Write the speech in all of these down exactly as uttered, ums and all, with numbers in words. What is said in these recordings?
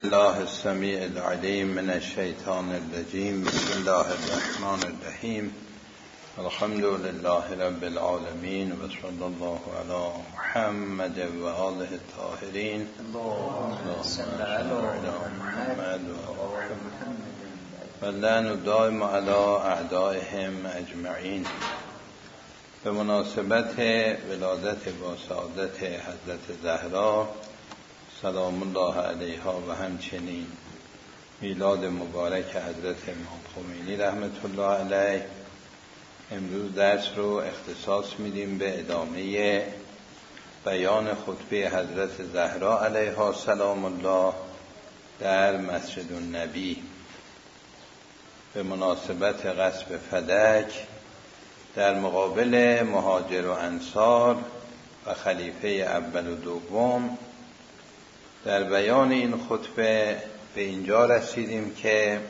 الله السمیع العلیم من الشیطان الرجیم. بسم الله الرحمن الرحیم. الحمد لله رب العالمین و صلی الله علی محمد و آله الطاهرین. اللهم صل علی محمد و لعن دائم علی اعدائهم اجمعین. به مناسبت ولادت با سعادت حضرت زهرا سلام الله علیها و همچنین میلاد مبارک حضرت امام خمینی رحمت الله علیه، امروز درس رو اختصاص میدیم به ادامه بیان خطبه حضرت زهرا علیها سلام الله در مسجد النبی به مناسبت غصب فدک در مقابل مهاجر و انصار و خلیفه اول و دوم. در بیان این خطبه به اینجا رسیدیم که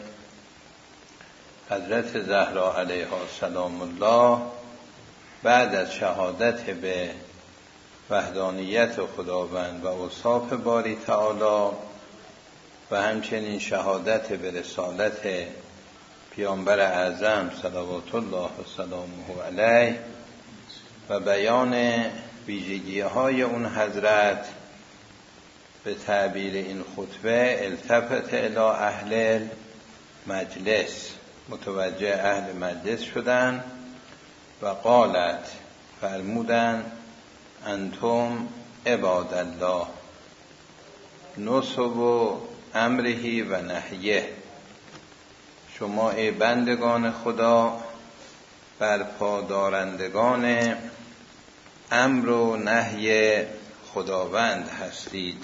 حضرت زهرا علیها سلام الله بعد از شهادت به وحدانیت خداوند و اوصاف باری تعالی و همچنین شهادت به رسالت پیامبر اعظم صلوات الله و سلامه علیه و بیان ویژگی‌های اون حضرت، به تعبیر این خطبه التفت الی اهل مجلس، متوجه اهل مجلس شدن و قالت، فرمودن انتم عباد الله نصب امره و نهیه، شما ای بندگان خدا برپادارندگان امر و نهی خداوند هستید.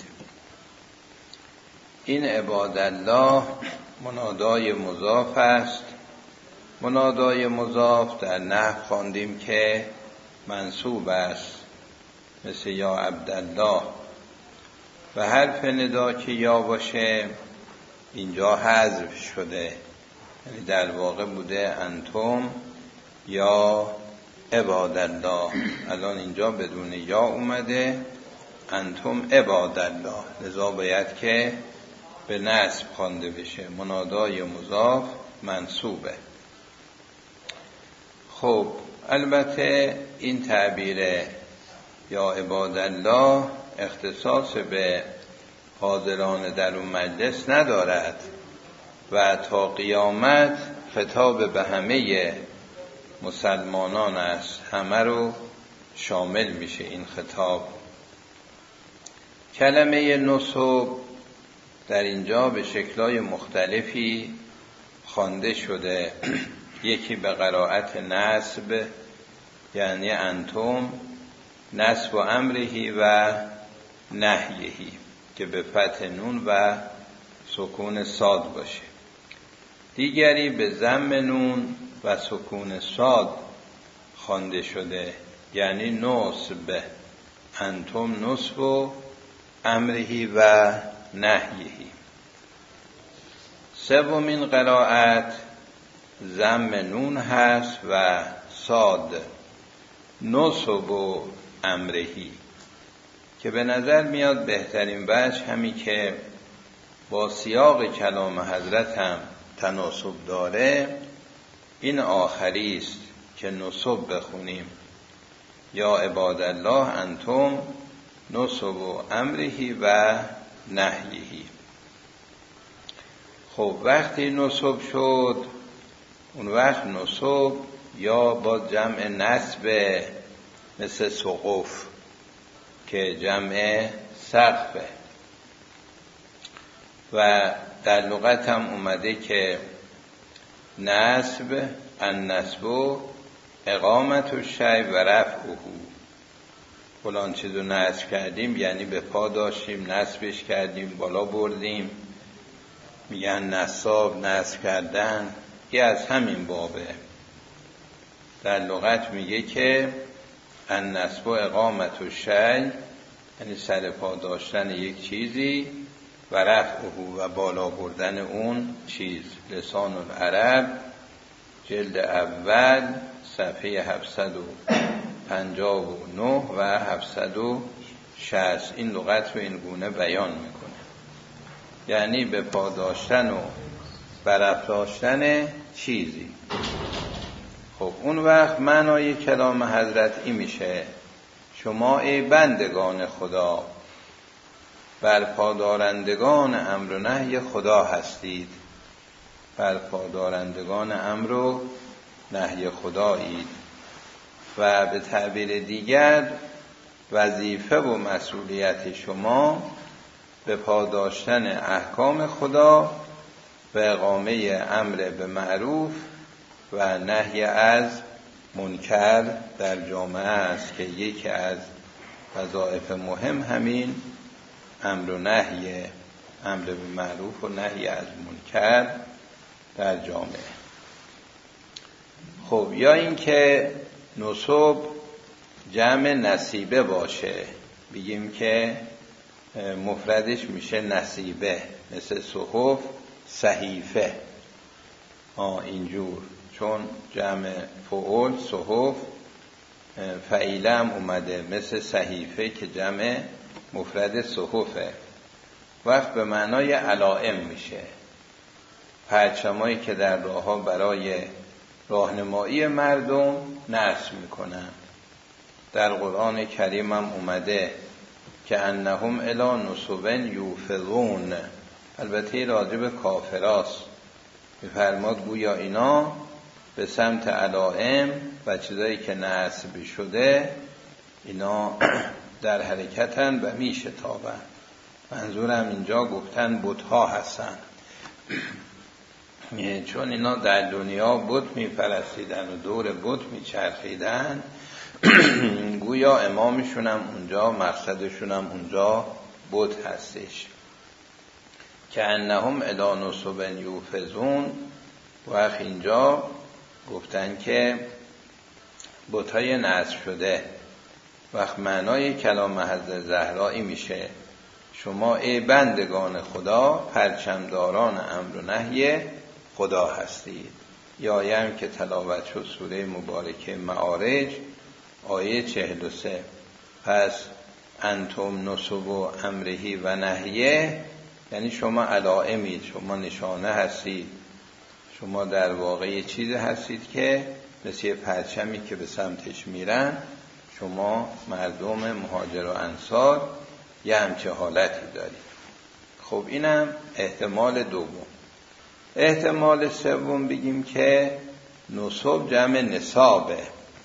این عباد الله منادای مضاف است. منادای مضاف در نحو خواندیم که منصوب است، مثل یا عبدالله، و حرف ندا که یا باشه اینجا حذف شده، یعنی در واقع بوده انتم یا عباد الله، الان اینجا بدون یا اومده انتم عباد الله، لذا باید که به نصب خوانده بشه، منادای مضاف منصوبه. خب البته این تعبیر یا عباد الله اختصاص به حاضران در اون مجلس ندارد و تا قیامت خطاب به همه مسلمانان است، همه رو شامل میشه این خطاب. کلمه نصب در اینجا به شکل‌های مختلفی خوانده شده. یکی به قرائت نصب، یعنی انتم نصب و امرهی و نهیهی، که به فتح نون و سکون صاد باشه. دیگری به ضم نون و سکون صاد خوانده شده، یعنی نصب، انتم نصب و امرهی و نهیهی. سومین قرائت ضم نون هست و صاد، نصب و امرهی، که به نظر میاد بهترین وجه همی که با سیاق کلام حضرت هم تناسب داره این آخری است که نصب بخونیم، یا عباد الله انتم نصب و امرهی و نهیهی. خب وقتی نصب شد، اون وقت نصب یا با جمع نصب مثل سقف که جمع سقفه، و در لغت هم اومده که نصب النصب اقامت الشیء و رفعه، فلان چیزو نصب کردیم یعنی به پا داشتیم، نصبش کردیم، بالا بردیم، میگن نصاب، نصب کردن. یه از همین بابه. در لغت میگه که النصب اقامت الشیء، یعنی سر پا داشتن یک چیزی، و رفعه و بالا بردن اون چیز. لسان العرب جلد اول صفحه هفتصد و پنجاه و نه و هفتصد و شصت این لغت رو این گونه بیان میکنه. یعنی به پاداشتن و برافراشتن چیزی. خب اون وقت معنای کلام حضرت این میشه شما ای بندگان خدا برپادارندگان امر و نهی خدا هستید، برپادارندگان امر و نهی خدایید و به تعبیر دیگر وظیفه و مسئولیت شما به پاداشتن احکام خدا و اقامه امر به معروف و نهی از منکر در جامعه است که یکی از وظایف مهم همین امر و نهی، امر به معروف و نهی از منکر در جامعه. خب یا اینکه نسب جمع نصیبه باشه، بگیم که مفردش میشه نصیبه، مثل صحف صحیفه، آه اینجور، چون جمع فعول صحف فعیله هم اومده، مثل صحیفه که جمع مفرد صحفه. وقت به معنای علائم میشه، پرچمایی که در راه ها برای راهنمایی مردم نصب میکنن. در قرآن کریم هم اومده که انهم الی نصب یوفضون، البته راجع به کافراست، میفرماد گویا اینا به سمت علائم و چیزایی که نصب شده اینا در حرکتن و میشتابن. منظورم اینجا گفتن بت‌ها هستن چون اینا در دنیا بت میپرستیدن و دور بت میچرخیدن گویا امامشون هم اونجا، مقصدشون هم اونجا بت هستش. که انهم الی نصب یوفضون، و اینجا گفتن که بت‌های نصب شده. وقت معنای کلام حضرت زهرایی میشه شما ای بندگان خدا پرچمداران امر و نهی خدا هستید. یا آیه که تلاوت شد سوره مبارکه معارج آیه چهل و سه، پس انتم نصب و امرهی و نهیه، یعنی شما علائمید، شما نشانه هستید، شما در واقع چیزی هستید که مثل پرچمی که به سمتش میرن، شما مردم مهاجر و انصار یه همچه حالتی دارید. خب اینم احتمال دوم. احتمال سوم بگیم که نصب جمع نصابه،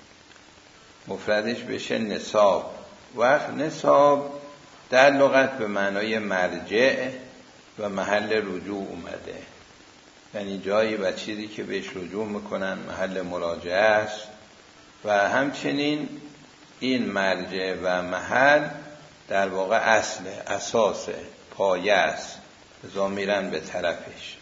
مفردش بشه نصاب. وقت نصاب در لغت به معنای مرجع و محل رجوع اومده، یعنی جایی و چیزی که بهش رجوع میکنن محل مراجعه است. و همچنین این مرجع و محل در واقع اصل، اساس، پایه است، ازا میرن به طرفش.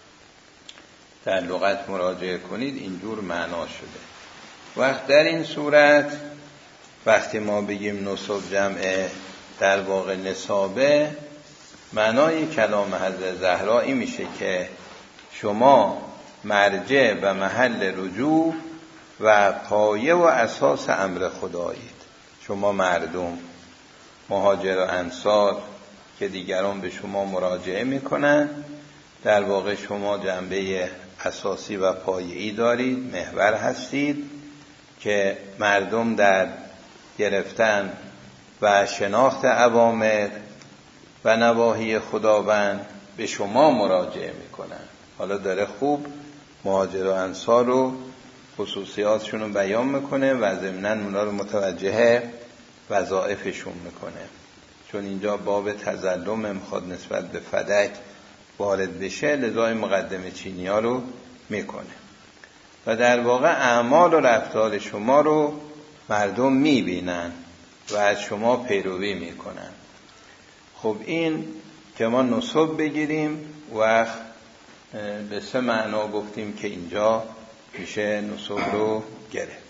در لغت مراجعه کنید اینجور معنا شده. وقت در این صورت وقتی ما بگیم نصب جمع در واقع نصابه، معنای کلام حضرت زهرا این میشه که شما مرجع و محل رجوع و پایه و اساس امر خدایید. شما مردم مهاجر و انصار که دیگران به شما مراجعه میکنن، در واقع شما جنبه اساسی و پایه‌ای دارید، محور هستید که مردم در گرفتن و شناخت اوامر و نواهی خداوند به شما مراجعه میکنن. حالا داره خوب مهاجر و انصار رو خصوصیاتشون رو بیان میکنه و ضمناً اونا رو متوجه وظایفشون میکنه، چون اینجا باب تظلم میخواد نسبت به فدک وارد بشه، لذا مقدمه چینی ها رو میکنه و در واقع اعمال و رفتار شما رو مردم میبینن و از شما پیروی میکنن. خب این که ما نصب بگیریم و به سه معنا گفتیم که اینجا میشه نصب رو گرفت.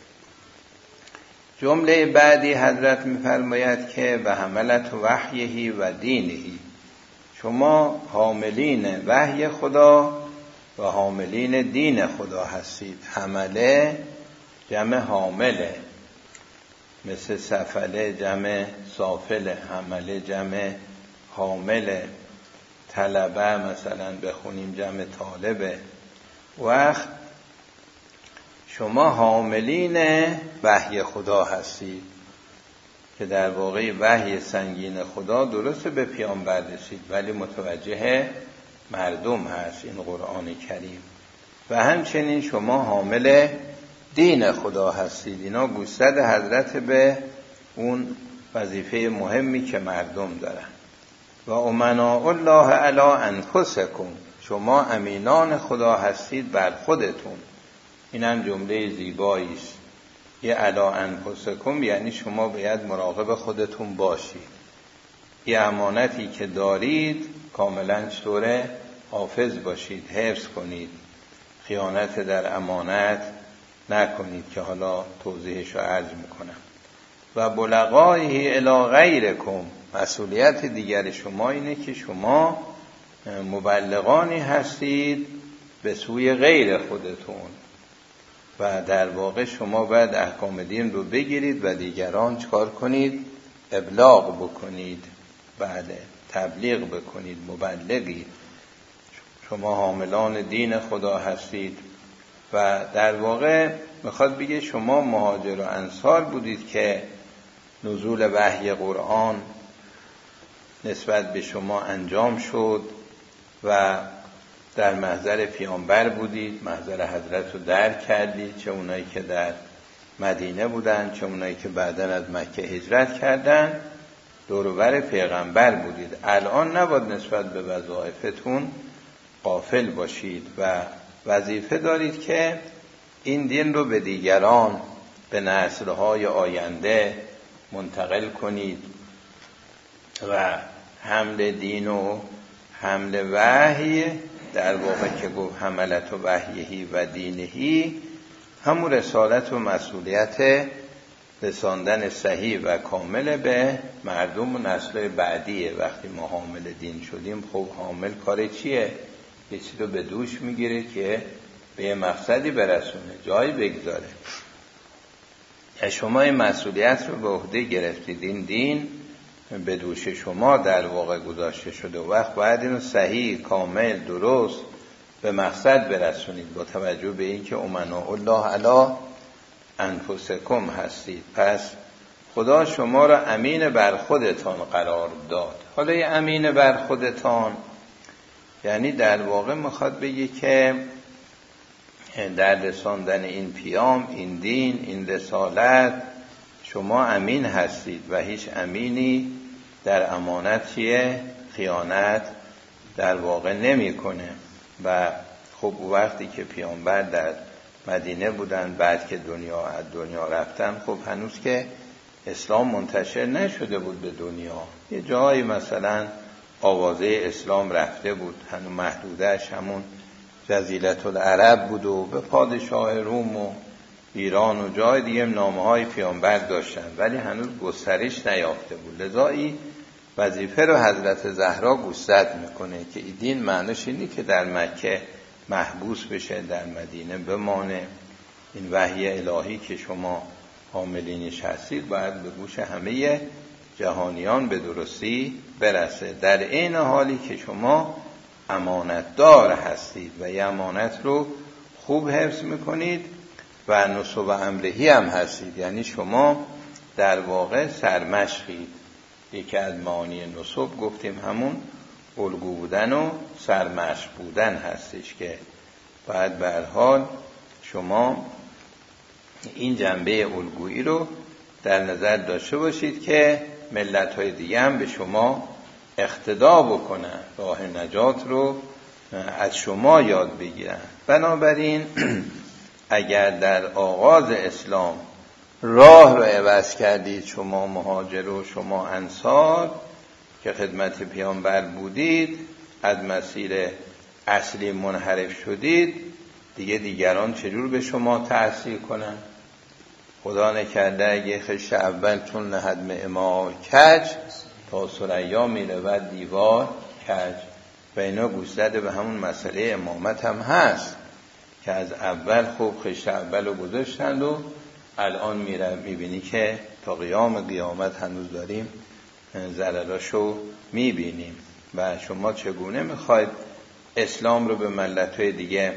جمله بعدی حضرت میفرماید که به حملت وحیهی و دینهی، شما حاملین وحی خدا و حاملین دین خدا هستید. حمله جمع حامله، مثل سفله جمع سافله، حمله جمع حامله. طلبه مثلا بخونیم جمع طالبه. وقت شما حاملین وحی خدا هستید که در واقع وحی سنگین خدا درست به پیامبر رسید ولی متوجه مردم هست این قرآن کریم. و همچنین شما حامل دین خدا هستید. اینا گوشزد حضرت به اون وظیفه مهمی که مردم دارن. و امناء الله علی انفسکم، شما امینان خدا هستید بر خودتون. این هم جمله زیبایی است. یه علی انفسکم یعنی شما باید مراقب خودتون باشید. یه امانتی که دارید کاملا چطوره حافظ باشید، حفظ کنید، خیانت در امانت نکنید که حالا توضیحش رو عرض میکنم. و بلغایه الی غیرکم، مسئولیت دیگر شما اینه که شما مبلغانی هستید به سوی غیر خودتون و در واقع شما باید احکام دین رو بگیرید و دیگران چکار کنید؟ ابلاغ بکنید. بله، تبلیغ بکنید، مبلغید. شما حاملان دین خدا هستید و در واقع میخواد بگه شما مهاجر و انصار بودید که نزول وحی قرآن نسبت به شما انجام شد و در محضر پیامبر بودید، محضر حضرت رو درک کردید، چه اونایی که در مدینه بودن چه اونایی که بعداً از مکه هجرت کردن، دور و بر پیغمبر بودید. الان نباید نسبت به وظایفتون غافل باشید و وظیفه دارید که این دین رو به دیگران، به نسل‌های آینده منتقل کنید و حمل دین و حمل وحی، در واقع که گفت حملت و وحیهی و دینهی، همون رسالت و مسئولیت رساندن صحیح و کامل به مردم و نسل بعدیه. وقتی ما حامل دین شدیم، خب حامل کار چیه؟ یه چیزی رو به دوش میگیره که به یه مقصدی برسونه، جایی بگذاره. شما این مسئولیت رو به عهده گرفتید، این دین به دوش شما در واقع گذاشته شده. وقت باید اینو صحیح، کامل، درست به مقصد برسونید با توجه به این که امناء الله علی انفسکم هستید. پس خدا شما را امین بر خودتان قرار داد. حالا یه امین بر خودتان یعنی در واقع میخواد بگه که در رساندن این پیام، این دین، این رسالت شما امین هستید و هیچ امینی در امانت چیه؟ خیانت در واقع نمی کنه. و خب وقتی که پیامبر در مدینه بودن، بعد که دنیا از دنیا رفتن، خب هنوز که اسلام منتشر نشده بود به دنیا. یه جایی مثلا آوازه اسلام رفته بود، هنوز محدودش همون جزیرة العرب بود و به پادشاه روم و ایران و جای دیگه نامه های پیامبر داشتن، ولی هنوز گسترش نیافته بود. لذایی وظیفه رو حضرت زهرا گوشزد میکنه که این دین معنیش اینه که در مکه محبوس بشه، در مدینه بمانه. این وحی الهی که شما حاملینش هستید باید به گوش همه جهانیان به درستی برسه، در این حالی که شما امانتدار هستید و یه امانت رو خوب حفظ میکنید و نصب و امرهی هم هستید. یعنی شما در واقع سرمشقید. یکی از معانی نصب گفتیم همون الگو بودن و سرمشق بودن هستش که باید به هر حال شما این جنبه الگویی رو در نظر داشته باشید که ملت‌های دیگه هم به شما اقتدا بکنن، راه نجات رو از شما یاد بگیرن. بنابراین اگر در آغاز اسلام راه رو عوض کردید، شما مهاجر و شما انصار که خدمت پیامبر بودید، از مسیر اصلی منحرف شدید، دیگه دیگران چجور به شما تأثیر کنن؟ خدا نکرده اگه خش اول چون هدم اما کج تا ثریا میره و دیوار کج. و اینا گوشزده به همون مسئله امامت هم هست که از اول خوب خش اول رو گذاشتند و الان میره میبینی که تا قیام قیامت هنوز داریم ضرراشو میبینیم. و شما چگونه میخواید اسلام رو به ملت‌های دیگه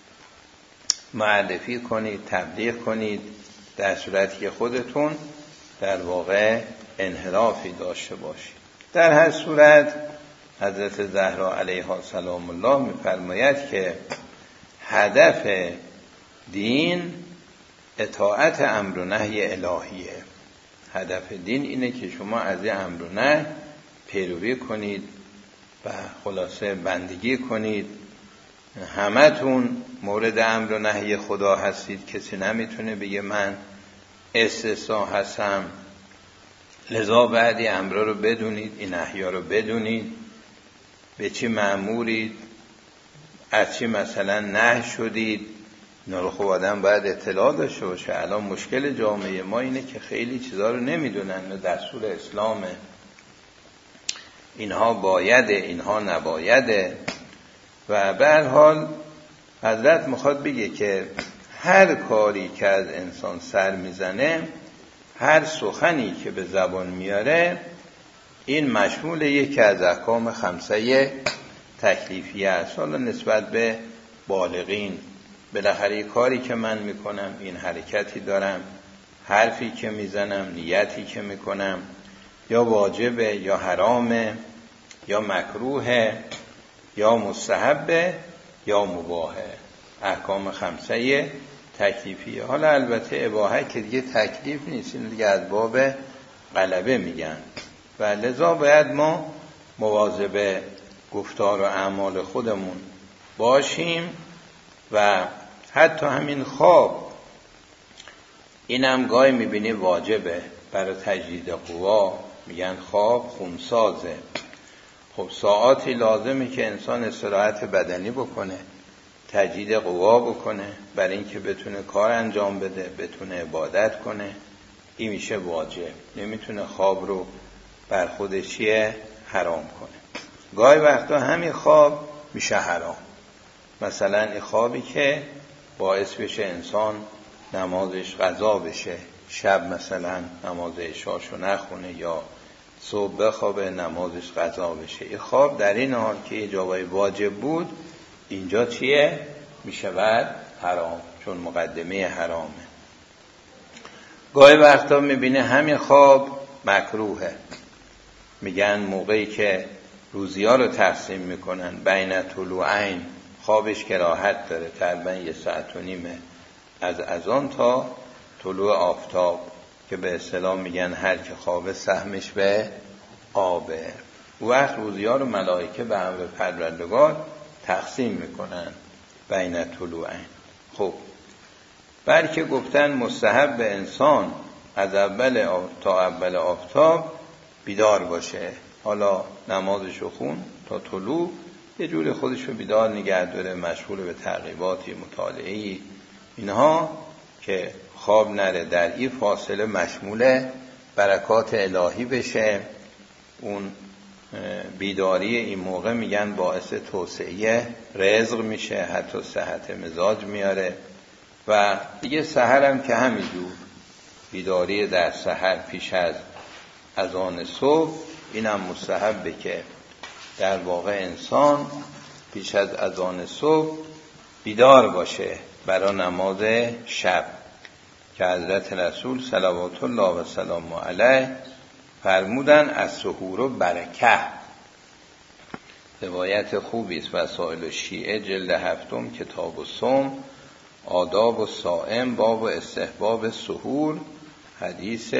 معرفی کنید، تبلیغ کنید، در صورتی که خودتون در واقع انحرافی داشته باشید. در هر صورت حضرت زهرا علیها سلام الله می‌فرماید که هدف دین اطاعت امر و نهی الهیه. هدف دین اینه که شما از این امر و نهی پیروی کنید و خلاصه بندگی کنید. همتون مورد امر و نهی خدا هستید، کسی نمیتونه بگه من استثنا هستم. لذا بعدی امرا رو بدونید، این نهیا رو بدونید، به چی مأمورید، از چی مثلا نهی شدید. اینا رو خب آدم باید اطلاع داشته باشه. الان مشکل جامعه ما اینه که خیلی چیزا رو نمیدونن. دستور اسلامه، اینها بایده، اینها نبایده. و به هر حال حضرت میخواد بگه که هر کاری که از انسان سر میزنه، هر سخنی که به زبان میاره، این مشمول یکی از احکام خمسه تکلیفیه است. حالا نسبت به بالغین، بالاخره کاری که من میکنم، این حرکتی دارم، حرفی که میزنم، نیتی که میکنم، یا واجبه یا حرامه یا مکروهه یا مستحبه یا مباحه. احکام خمسه تکلیفیه. حالا البته اباحه که دیگه تکلیف نیست، این دیگه از باب غلبه میگن. و لذا باید ما مواظب گفتار و اعمال خودمون باشیم. و حتی همین خواب، اینم گاهی میبینی واجبه برای تجدید قوا، میگن خواب خونسازه. خب ساعاتی لازمه که انسان استراحت بدنی بکنه، تجدید قوا بکنه، برای اینکه بتونه کار انجام بده، بتونه عبادت کنه. این میشه واجب. نمیتونه خواب رو بر خودش حرام کنه. گاهی وقتا همین خواب میشه حرام. مثلا این خوابی که باعث بشه انسان نمازش قضا بشه، شب مثلا نماز عشاشو نخونه یا صبح بخوابه نمازش قضا بشه. این خواب در این حال که یه جوابی واجب بود، اینجا چیه؟ میشه بعد حرام، چون مقدمه حرامه. گاهی وقتا میبینه همین خواب مکروهه. میگن موقعی که روزی ها رو تقسیم میکنن بین طلوعین، خوابش کراهت داره، تقریبا یه ساعت و نیمه از اذان تا طلوع آفتاب، که به اصطلاح میگن هر که خواب سهمش به آبه. وقت روزی ها رو ملائکه به امر پروردگار تقسیم میکنن بین طلوعین. خب بلکه گفتن مستحب به انسان از اول تا اول آفتاب بیدار باشه. حالا نمازشو خون تا طلوع، یه جور خودشو بیدار نگه داره، مشغول به تعقیباتی، مطالعه‌ای، اینها که خواب نره. در این فاصله مشمول برکات الهی بشه. اون بیداری این موقع میگن باعث توسعه رزق میشه، حتی صحت مزاج میاره. و دیگه سحرم که همینجور بیداری در سحر پیش از اذان صبح، اینم مستحبه که در واقع انسان پیش از اذان صبح بیدار باشه برای نماز شب، که حضرت رسول صلوات الله و سلام علیه فرمودن از سحور و برکه. روایت خوبی است. وسائل شیعه جلد هفتم کتاب الصوم، آداب الصائم، باب استحباب سحور، حدیث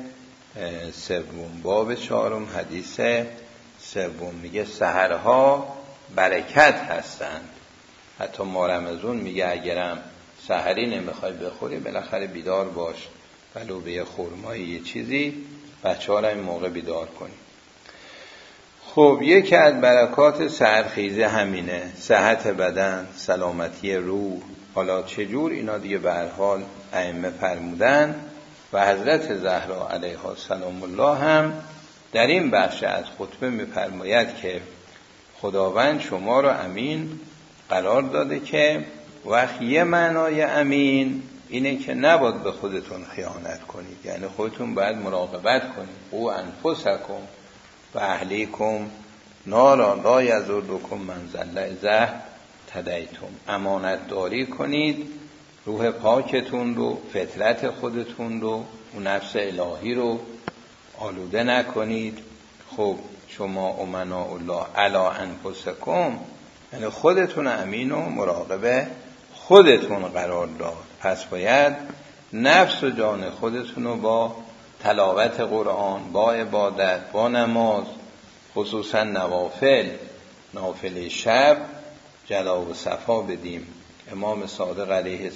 سوم، باب چهارم حدیث سوم. میگه سحرها برکت هستند. حتی ما رمضان میگه اگرم سحری نمیخوای بخوری، بالاخره بیدار باش، ولو به یه خرمایی یه چیزی، بچه ها را این موقع بیدار کنی. خب یکی از برکات سحرخیزه همینه، صحت بدن، سلامتی روح. حالا چجور اینا دیگه به هر حال ائمه فرمودن. و حضرت زهرا علیها سلام الله هم در این بخش از خطبه می‌فرماید که خداوند شما رو امین قرار داده، که وقت یه معنای امین اینه که نباید به خودتون خیانت کنید، یعنی خودتون باید مراقبت کنید. او انفسکم و اهلیکم نارا لا یضرکم من ضل اذا اهتدیتم. امانت داری کنید روح پاکتون رو، فطرت خودتون رو، اون نفس الهی رو آلوده نکنید. خب شما امناء الله علی انفسکم، یعنی خودتون امین و مراقبه خودتون قرار داد. پس باید نفس و جان خودتون رو با تلاوت قرآن، با عبادت، با نماز، خصوصا نوافل، نافله شب جلا و صفا بدیم. امام صادق علیه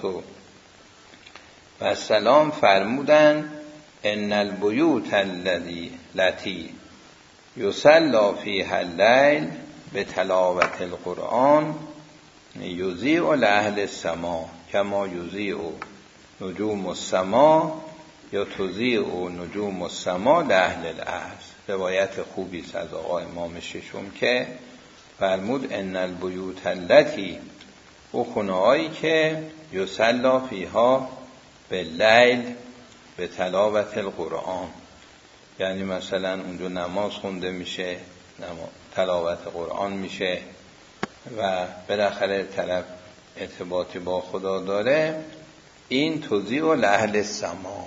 السلام فرمودن ان البیوت التي یصلی فیها اللیل بتلاوت القرآن یضیء لاهل السماء کما یضیء نجوم السماء یا تضیء نجوم السماء لاهل الارض. روایت خوبی است از آقا امام ششم که فرمود ان البیوت التي، او خونه‌هایی که یصلی فیها باللیل به تلاوت القرآن، یعنی مثلا اونجا نماز خونده میشه، تلاوت قرآن میشه و بالاخره طرف ارتباطی با خدا داره، این تضیء لاهل السماء،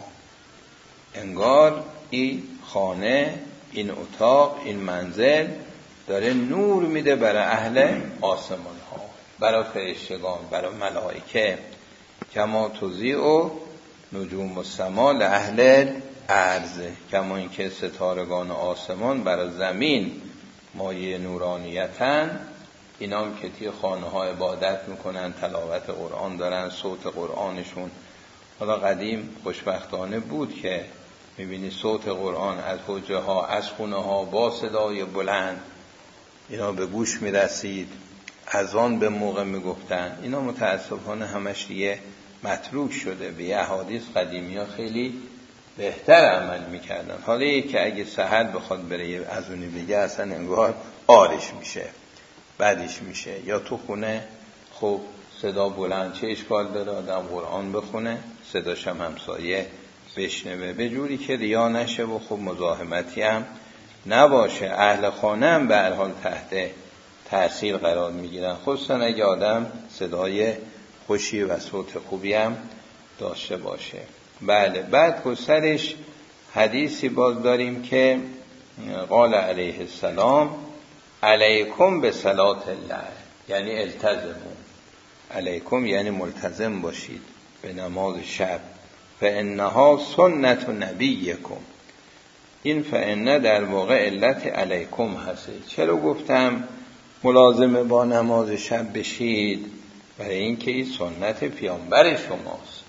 انگار این خانه، این اتاق، این منزل داره نور میده برای اهل آسمان ها، برای فرشتگان، برای ملائکه. کما تضیء نجوم السماء لاهل الارض، کما اینکه ستارگان آسمان برای زمین مایه نورانیتن، اینام که توی خانه ها عبادت میکنن، تلاوت قرآن دارن، صوت قرآنشون. حالا قدیم خوشبختانه بود که میبینی صوت قرآن از حجره ها، از خونه ها با صدای بلند اینا به گوش میرسید، اذان به موقع میگفتن. اینا متاسفانه همش دیگه متروک شده. به احادیث قدیمی ها خیلی بهتر عمل میکردن. حالا یکی اگه سحر بخواد بره اذونی بگه اصلا انگار آرش میشه، بعدش میشه. یا تو خونه خب صدا بلند، چه اشکال داره آدم قرآن بخونه، صداش هم همسایه بشنوه، به جوری که ریا نشه و خب مزاحمتی هم نباشه. اهل خانه هم به هر حال تحت تأثیر قرار میگیرن، خصوصا اگه آدم صدای خوشی و صوت خوبی هم داشته باشه. بله، بعد گسترش حدیثی باز داریم که قال علیه السلام علیکم به صلات الله، یعنی التزمون، علیکم یعنی ملتزم باشید به نماز شب. فانها سنت نبیکم، این فانه در واقع علت علیکم هسته. چرا گفتم ملازم با نماز شب بشید؟ برای اینکه این سنت پیامبر شماست.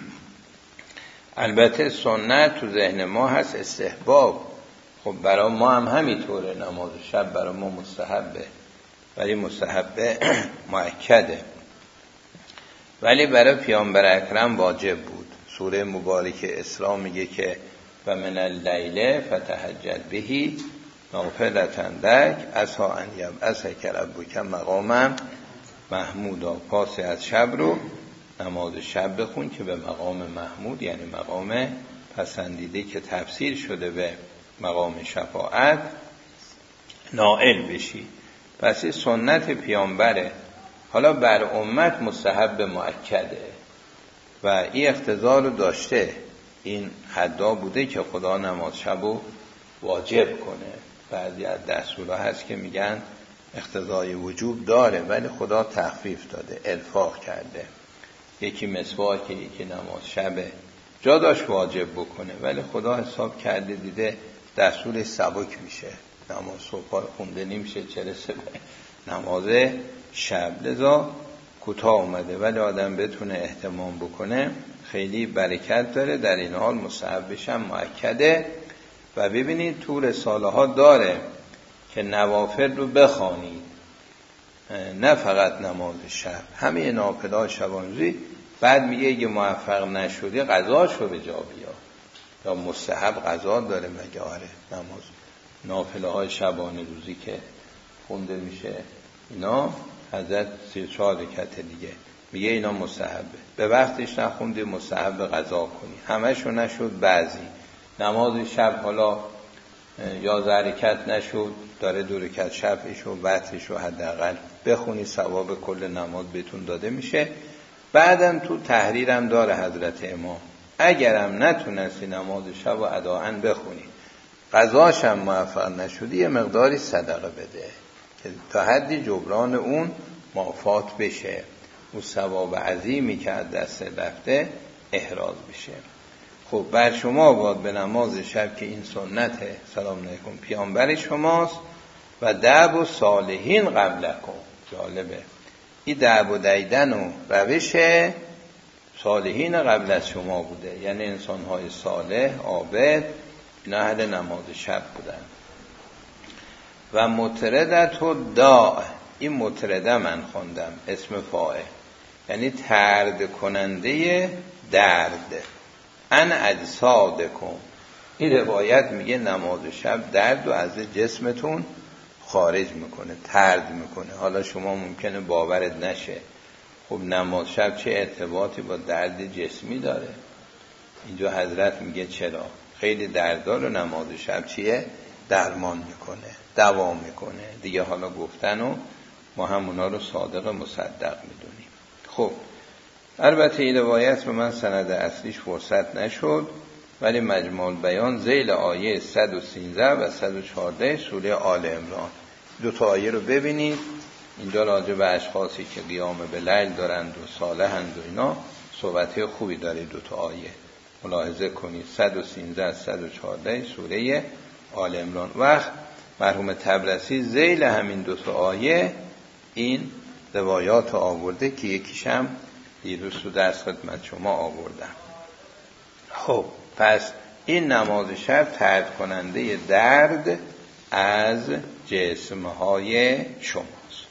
البته سنت تو ذهن ما هست استحباب، خب برای ما هم همینطوره، نماز شب برای ما مستحبه، ولی مستحبه مؤکده. ولی برای پیامبر اکرم واجب بود. سوره مبارکه اسراء میگه که و من اللیل فتهجد بهی نافلة لک عسی ان یبعثک ربک مقاما محمودا. پاس از شب رو نماز شب بخون که به مقام محمود، یعنی مقام پسندیده که تفسیر شده به مقام شفاعت، نائل بشی. پس این سنت پیامبره. حالا بر امت مستحب مؤکده و این اقتضا رو داشته، این حدا بوده که خدا نماز شب رو واجب کنه. بعضی از دستورها هست که میگن اقتضای وجوب داره ولی خدا تخفیف داده، الفاق کرده. یکی مسواک، یکی نماز شبه، جا داشت واجب بکنه ولی خدا حساب کرده دیده دستور سبک میشه، نماز صبح خونده نمیشه، چه رسه به نماز شب. لذا کوتاه اومده ولی آدم بتونه اهتمام بکنه خیلی برکت داره. در این حال مستحبش هم مؤکده. و ببینید تو رساله ها داره که نوافل رو بخوانید، نه فقط نماز شب، همه نافله‌های شبانروزی. بعد میگه اگه موفق نشدی قضاشو به جا بیار. یا مستحب قضا داره مگه؟ آره، نماز نافله های شبانه روزی که خونده میشه اینا، حضرت سی و چهار رکعت دیگه میگه اینا مستحبه. به وقتش نخوندی مستحب قضا کنی. همشو نشد، بعضی نماز شب حالا یا رکعت نشد، داره دو رکعت شفعش و وترش و حداقل بخونی ثواب کل نماز بهتون داده میشه. بعدم تو تحریرم داره حضرت امام اگرم نتونستی نماز شب و اداءً بخونی قضاش هم موفق نشدی یه مقداری صدقه بده که تا حدی جبران اون مافات بشه، اون ثواب عظیمی که از دست رفته احراز بشه. خب بر شما باد به نماز شب که این سنته سلام علیکم پیامبر شماست و دعب و صالحین قبلکم. جالبه این دعب و دیدن و روش صالحین قبل از شما بوده، یعنی انسان‌های صالح عابد اینا اهل نماز شب بودن. و مطردت و داع، این مطرده من خوندم اسم فاعل یعنی طرد کننده درد. ان اجسادکم، این روایت میگه نماز شب درد و از جسمتون خارج میکنه، طرد میکنه. حالا شما ممکنه باورت نشه، خب نماز شب چه ارتباطی با درد جسمی داره؟ اینجا حضرت میگه چرا خیلی دردار و نماز شب چیه؟ درمان میکنه، دوا میکنه دیگه. حالا گفتن و ما هم اونا رو صادق مصدق میدونیم. خب البته این روایت رو من سند اصلیش فرصت نشد، ولی مجموع بیان ذیل آیه صد و سیزده و صد و چهارده سوره آل عمران، دو تا آیه رو ببینید. اینجا راجع به اشخاصی که قیام به لیل دارند و صالحند و اینا صحبت خوبی داره. دو تا آیه ملاحظه کنید، صد و سیزده صد و چهارده سوره آل عمران. وقت مرحوم طبرسی ذیل همین دو تا آیه این روایات آورده که یکیشم دیروز تو درس خدمت شما آوردم. خب پس این نماز شب طرد کننده درد از جسمهای شماست.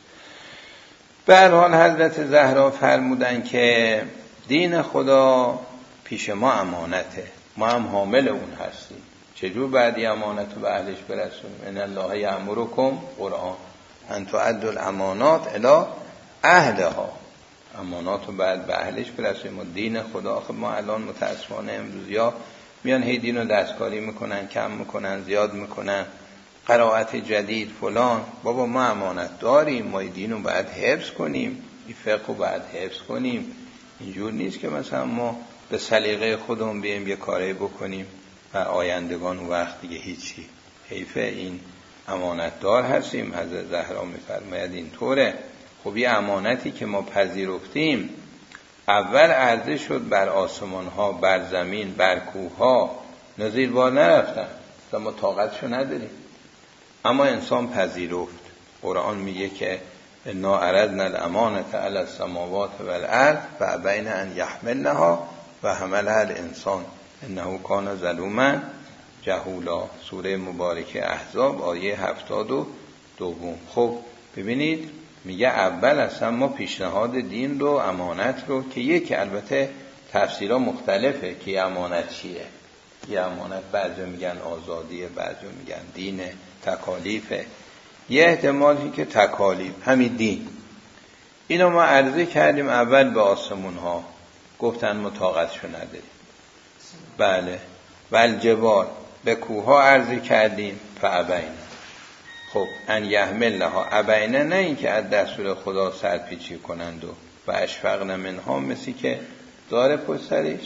به هر حال حضرت زهرا فرمودن که دین خدا پیش ما امانته، ما هم حامل اون هستیم. چجور بعدی امانت رو به اهلش برسونیم؟ ان الله یأمرکم قرآن ان تؤدوا الامانات الی اهلها، امانات رو بعد به اهلش برسونیم. ما دین خدا، خب ما الان متاسفانه امروز یا میان هی دین رو دستکاری میکنن، کم میکنن، زیاد میکنن، قرائت جدید فلان. بابا ما امانت داریم، ما دین رو باید حفظ کنیم، این فقه رو باید حفظ کنیم. اینجور نیست که مثلا ما به سلیقه خودمون بیم یه کاری بکنیم و آیندگان و وقت دیگه هیچی. حیفه، این امانت دار هستیم. حضرت زهرا میفرماید اینطوره. خب یه امانتی که ما پذیرفتیم اول عرضه شد بر آسمان ها، بر زمین، بر کوه ها، نظیر بار نرفتن، ما طاقتشو نداریم، اما انسان پذیرفت. قرآن میگه که انا عرضنا الامانة علی السماوات والارض فابین ان یحملنها و حملها الانسان انه کان ظلوما جهولا. سوره مبارکه احزاب آیه هفتاد و دوم. خب ببینید میگه اول اصلا ما پیشنهاد دین رو، امانت رو، که یکی البته تفسیرها مختلفه که امانت چیه. یه امانت بعضی میگن آزادیه، بعضی میگن دینه، تکالیفه. یه احتمالی که تکالیف همین دین. اینو ما عرضه کردیم اول به آسمون ها، گفتن ما طاقتشو نداریم. بله. والجبال، به کوه ها عرضه کردیم فابین. خب ان یحملنها، ابینه نه این که از دستور خدا سرپیچی کنند و و اشفقن منها، مثل که داره پشترش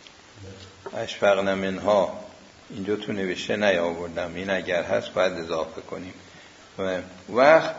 اشفقن منها اینجا تو نوشته نیاوردم، این اگر هست باید اضافه کنیم. وقت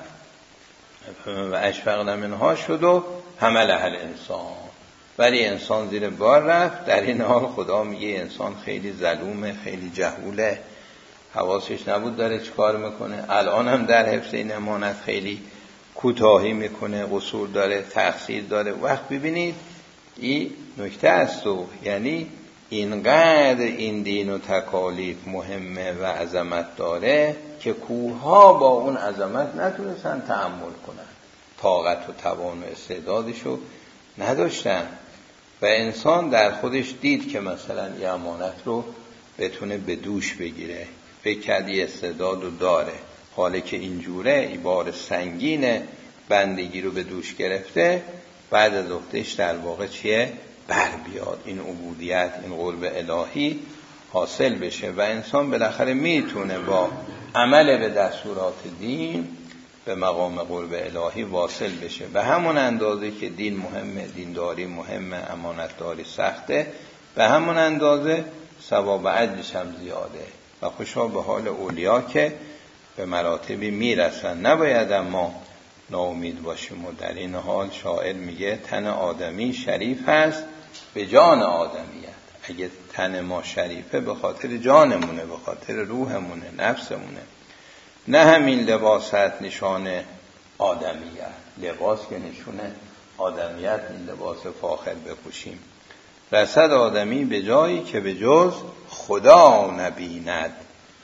و اشفقن منها شد و حمل اهل انسان، ولی انسان زیر بار رفت. در این حال خدا میگه انسان خیلی ظلومه، خیلی جهوله، حواسش نبود داره چی کار میکنه. الان هم در حفظ این امانت خیلی کوتاهی میکنه، قصور داره، تقصیر داره. وقت ببینید این نکته است و یعنی اینقدر این دین و تکالیف مهمه و عظمت داره که کوها با اون عظمت نتونستن تحمل کنن، طاقت و توان و استعدادشو نداشتن. و انسان در خودش دید که مثلا یه امانت رو بتونه به دوش بگیره، فکر کردی استعداد رو داره، حالی که اینجوره این بار سنگین بندگی رو به دوش گرفته، بعد از افتش در واقع چیه؟ بر بیاد این عبودیت، این قرب الهی حاصل بشه و انسان بالاخره میتونه با عمل به دستورات دین به مقام قرب الهی واصل بشه. به همون اندازه که دین مهمه، دینداری مهمه، امانتداری سخته، به همون اندازه ثواب اجرش هم زیاده و خوشا به حال اولیا که به مراتبی میرسن. نباید اما ناامید باشیم. و در این حال شاعر میگه تن آدمی شریف هست به جان آدمیت. اگه تن ما شریفه به خاطر جانمونه، به خاطر روحمونه، نفسمونه، نه همین لباست نشان آدمیت. لباس که نشونه آدمیت، این لباس فاخر بپوشیم. رسد آدمی به جایی که به جز خدا نبیند،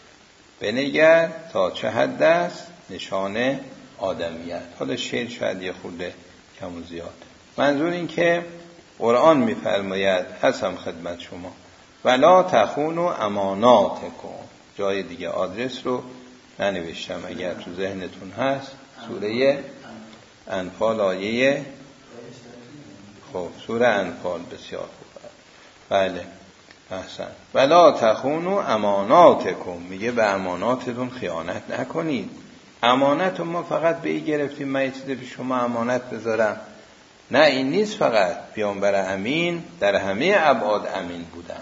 بنگر تا چه حد است نشان آدمیت. حالا شعر شاید یه خورده کم و زیاد. منظور این که قرآن میفرماید هستم خدمت شما ولا تخونوا اماناتکم. جای دیگه آدرس رو ننوشتم، اگر تو ذهنتون هست سوره انفال آیه خب سوره انفال بسیار خوب. بله احسن. ولا تخونوا اماناتکم، میگه به اماناتتون خیانت نکنید. امانت ما فقط به این گرفتیم من یه چیزی به شما امانت بذارم، نه این نیست. فقط پیامبر امین در همه ابعاد امین بودن.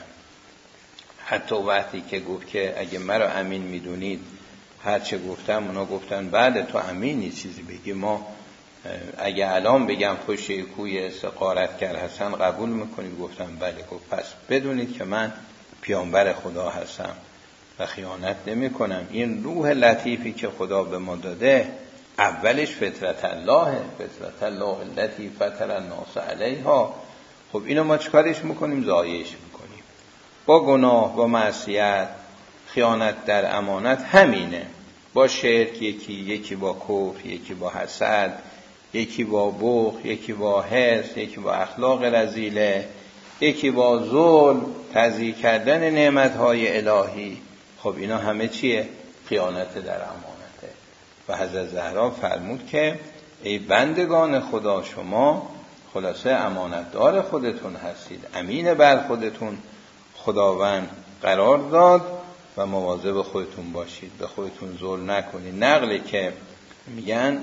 حتی وقتی که گفت که اگه مرا امین میدونید هر چه گفتم، اونا گفتن بله تو امینی، چیزی بگی ما اگه الان بگم پشت کوی سقارت کرد حسن قبول میکنید؟ گفتم بله. گفت پس بدونید که من پیامبر خدا هستم و خیانت نمی کنم. این روح لطیفی که خدا به ما داده اولش فطرت الله، فطرت الله التي فطر الناس علیها. خب اینو ما چکارش میکنیم؟ ضایعش میکنیم با گناه، با معصیت. خیانت در امانت همینه، با شرک یکی، یکی با کفر، یکی با حسد، یکی با بخل، یکی با حرص، یکی با اخلاق رذیله، یکی با ظلم، تضییع کردن نعمتهای الهی. خب اینا همه چیه؟ خیانت در امانته. و حضرت زهرا فرمود که ای بندگان خدا شما خلاصه امانتدار خودتون هستید، امین بر خودتون خداوند قرار داد و مواظب خودتون باشید، به خودتون ظلم نکنید. نقله که میگن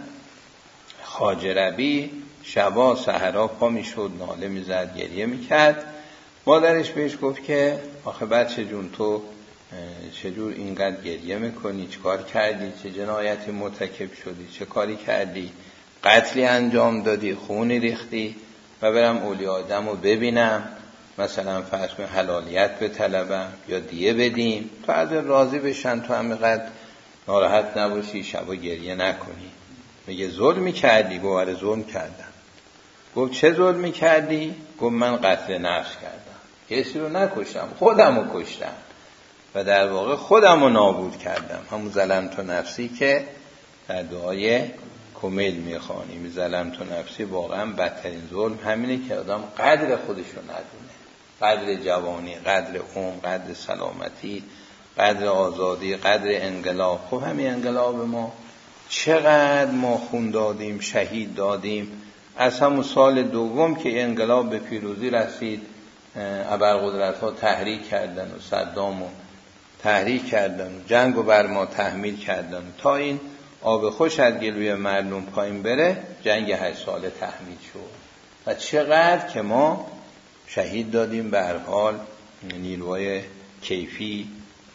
خواجه ربی شبا سحرا پا میشد، ناله میزد، گریه میکرد. مادرش بهش گفت که آخه بچه جون تو چجور اینقدر گریه میکنی؟ چه کار کردی؟ چه جنایتی مرتکب شدی؟ چه کاری کردی؟ قتلی انجام دادی؟ خونی ریختی؟ و برم اولیاء آدم رو ببینم، مثلا فرض کن حلالیت به طلبم یا دیه بدیم تو از راضی بشن، تو همینقدر ناراحت نباشی، شبا گریه نکنی. میگه ظلم کردی؟ گفت آره ظلم کردم. گفت چه ظلم کردی؟ گفت من قتل نفس کردم، کسی رو نکشتم، خودم رو کشتم و در واقع خودم رو نابود کردم. همون ظلمت نفسی که در دعای کمیل میخوانیم. ظلمت نفسی واقعا بدترین ظلم همینه که آدم قدر خودش رو ندونه، قدر جوانی، قدر عمر، قدر سلامتی، قدر آزادی، قدر انقلاب. خب همین انقلاب ما چقدر ما خون دادیم، شهید دادیم. از همون سال دوم که انقلاب به پیروزی رسید ابرقدرت ها تحریک کردن و صدام و تحریک کردن و جنگ و بر ما تحمیل کردن تا این آب خوش از گلوی مردم پایین بره، جنگ هشت ساله تحمیل شد. و چقدر که ما شهید دادیم. به هر حال نیروهای کیفی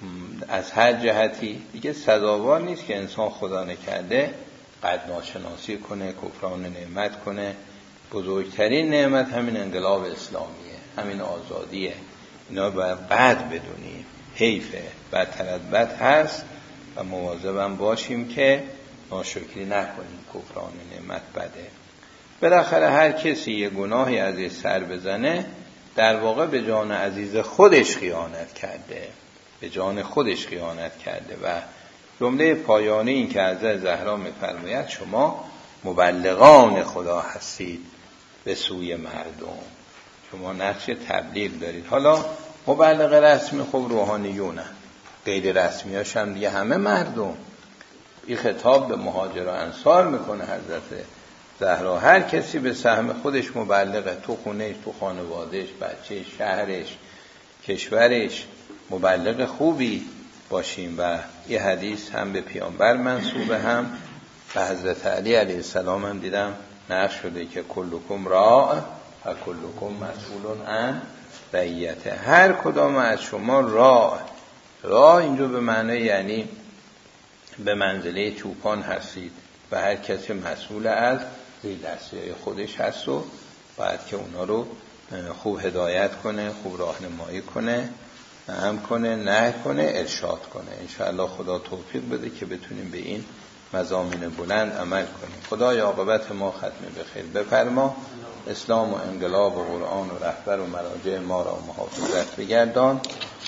از هر جهتی دیگه سزاوار نیست که انسان خدا نکرده قدر ناشناسی کنه، کفران نعمت کنه. بزرگترین نعمت همین انقلاب اسلامیه، همین آزادیه. اینا باید قدر بدونیم. حیفه، بدتر از بد هست و مواظبم باشیم که ناشکری نکنیم. کفران نعمت بده. بالاخره هر کسی یه گناهی از این سر بزنه در واقع به جان عزیز خودش خیانت کرده، به جان خودش خیانت کرده. و جمله پایانی این که حضرت زهرا می‌فرماید شما مبلغان خدا هستید به سوی مردم، شما نقش تبلیغ دارید. حالا مبلغ رسمی خب روحانیونه، غیر رسمیاش هم دیگه همه مردم. این خطاب به مهاجر و انصار میکنه حضرت زهرا. هر کسی به سهم خودش مبلغه، تو خونهش، تو خانوادهش، بچهش، شهرش، کشورش. مبلغ خوبی باشیم. و یه حدیث هم به پیامبر منسوبه، هم به حضرت علی علیه السلام هم دیدم نقش شده که کلکم راع و کلکم مسئول عن رعیته. هر کدام از شما راع، راع اینجا به معنی یعنی به منزله چوپان هستید و هر کسی مسئول از زیر دستی خودش هست و باید که اونا رو خوب هدایت کنه، خوب راهنمایی کنه، نهم کنه، نه کنه، ارشاد کنه. انشاءالله خدا توفیق بده که بتونیم به این مضامین بلند عمل کنیم. خدای عاقبت ما ختم به خیر بفرما، اسلام و انقلاب و قرآن و رهبر و مراجع ما را محافظت بگردان.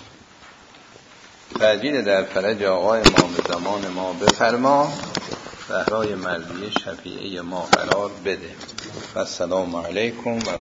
تأجیل در فرج آقای امام زمان ما بفرما، زهرای مرضیه شفیعه ما قرار بده. و السلام علیکم و